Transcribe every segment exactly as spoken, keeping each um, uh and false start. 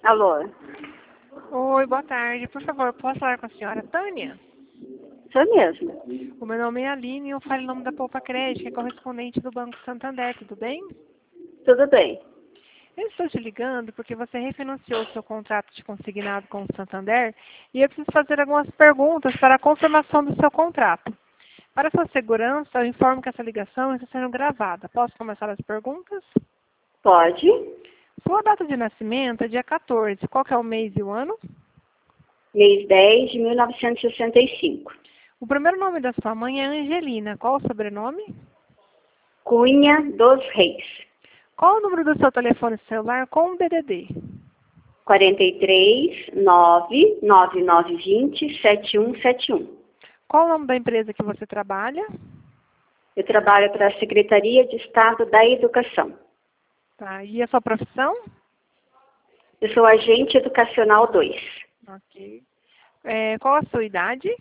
Alô? Oi, boa tarde. Por favor, posso falar com a senhora Tânia? Sou mesmo. O meu nome é Aline e eu falo em nome da Poupa Crédito, que é correspondente do Banco Santander, tudo bem? Tudo bem. Eu estou te ligando porque você refinanciou o seu contrato de consignado com o Santander e eu preciso fazer algumas perguntas para a confirmação do seu contrato. Para sua segurança, eu informo que essa ligação está sendo gravada. Posso começar as perguntas? Pode? Sua data de nascimento é dia quatorze. Qual que é o mês e o ano? Mês dez de mil novecentos e sessenta e cinco. O primeiro nome da sua mãe é Angelina. Qual o sobrenome? Cunha dos Reis. Qual o número do seu telefone celular com o B D D? quarenta e três, nove, nove nove vinte, sete um sete um. Qual o nome da empresa que você trabalha? Eu trabalho para a Secretaria de Estado da Educação. Tá. E a sua profissão? Eu sou agente educacional dois. Ok. É, qual a sua idade?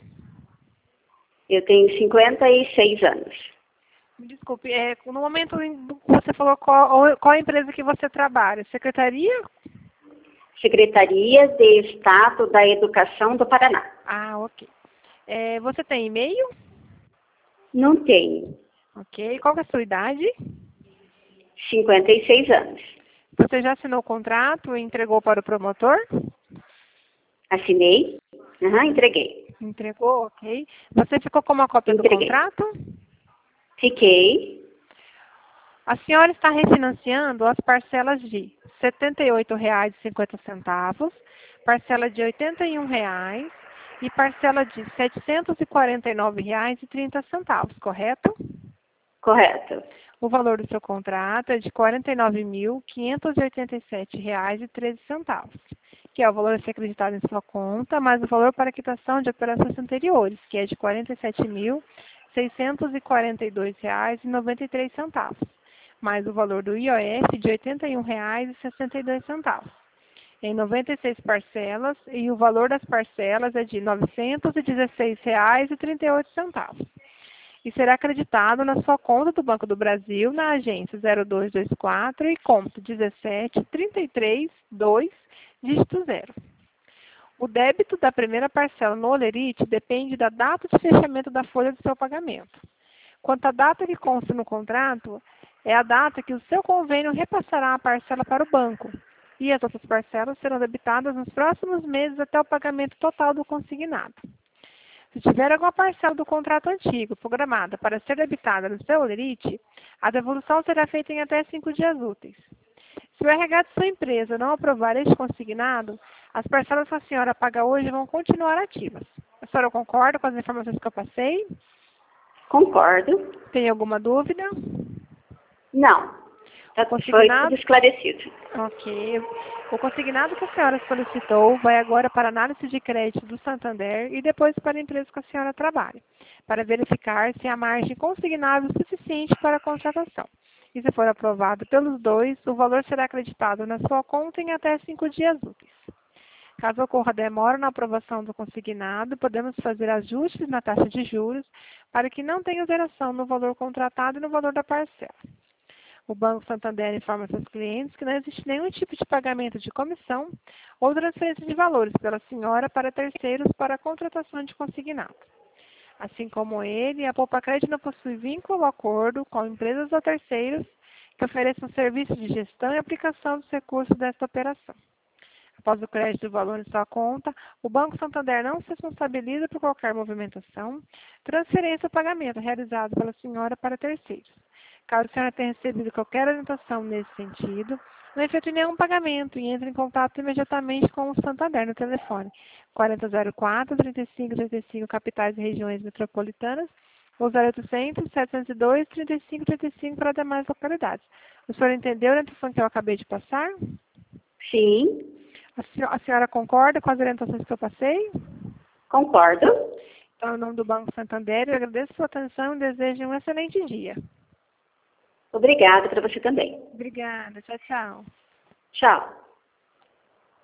Eu tenho cinquenta e seis anos. Me desculpe, é, no momento em que você falou qual, qual a empresa que você trabalha? Secretaria? Secretaria de Estado da Educação do Paraná. Ah, ok. É, você tem e-mail? Não tenho. Ok. Qual que é a sua idade? cinquenta e seis anos. Você já assinou o contrato e entregou para o promotor? Assinei? Aham, entreguei. Entregou, ok. Você ficou com uma cópia do Entreguei. contrato? Fiquei. A senhora está refinanciando as parcelas de setenta e oito reais e cinquenta centavos, parcela de oitenta e um reais e parcela de setecentos e quarenta e nove reais e trinta centavos, correto? Correto. O valor do seu contrato é de quarenta e nove mil, quinhentos e oitenta e sete reais e treze centavos, que é o valor a ser acreditado em sua conta, mais o valor para quitação de operações anteriores, que é de quarenta e sete mil, seiscentos e quarenta e dois reais e noventa e três centavos, mais o valor do I O F de oitenta e um reais e sessenta e dois centavos, em noventa e seis parcelas, e o valor das parcelas é de novecentos e dezesseis reais e trinta e oito centavos. E será acreditado na sua conta do Banco do Brasil, na agência zero dois dois quatro e conta dezessete, trinta e três, dois, dígito zero. O débito da primeira parcela no Olerite depende da data de fechamento da folha do seu pagamento. Quanto à data que consta no contrato, é a data que o seu convênio repassará a parcela para o banco. E as outras parcelas serão debitadas nos próximos meses até o pagamento total do consignado. Se tiver alguma parcela do contrato antigo programada para ser debitada no seu Olerite, a devolução será feita em até cinco dias úteis. Se o R H de sua empresa não aprovar este consignado, as parcelas que a senhora paga hoje vão continuar ativas. A senhora concorda com as informações que eu passei? Concordo. Tem alguma dúvida? Não. O Já foi tudo consignado? esclarecido. Ok. O consignado que a senhora solicitou vai agora para análise de crédito do Santander e depois para a empresa que a senhora trabalha, para verificar se há margem consignável suficiente para a contratação. E se for aprovado pelos dois, o valor será acreditado na sua conta em até cinco dias úteis. Caso ocorra demora na aprovação do consignado, podemos fazer ajustes na taxa de juros para que não tenha alteração no valor contratado e no valor da parcela. O Banco Santander informa seus clientes que não existe nenhum tipo de pagamento de comissão ou transferência de valores pela senhora para terceiros para a contratação de consignado. Assim como ele, a Poupa Crédito não possui vínculo ou acordo com empresas ou terceiros que ofereçam serviços de gestão e aplicação dos recursos desta operação. Após o crédito do valor em sua conta, o Banco Santander não se responsabiliza por qualquer movimentação, transferência ou pagamento realizado pela senhora para terceiros. Caso a senhora tenha recebido qualquer orientação nesse sentido, não efetue nenhum pagamento e entre em contato imediatamente com o Santander no telefone quarenta zero quatro, trinta e cinco trinta e cinco, capitais e regiões metropolitanas, ou zero oitocentos, setecentos e dois, trinta e cinco trinta e cinco para demais localidades. O senhor entendeu a orientação que eu acabei de passar? Sim. A senhora, a senhora concorda com as orientações que eu passei? Concordo. Então, em nome do Banco Santander, eu agradeço a sua atenção e desejo um excelente dia. Obrigada para você também. Obrigada. Tchau, tchau. Tchau.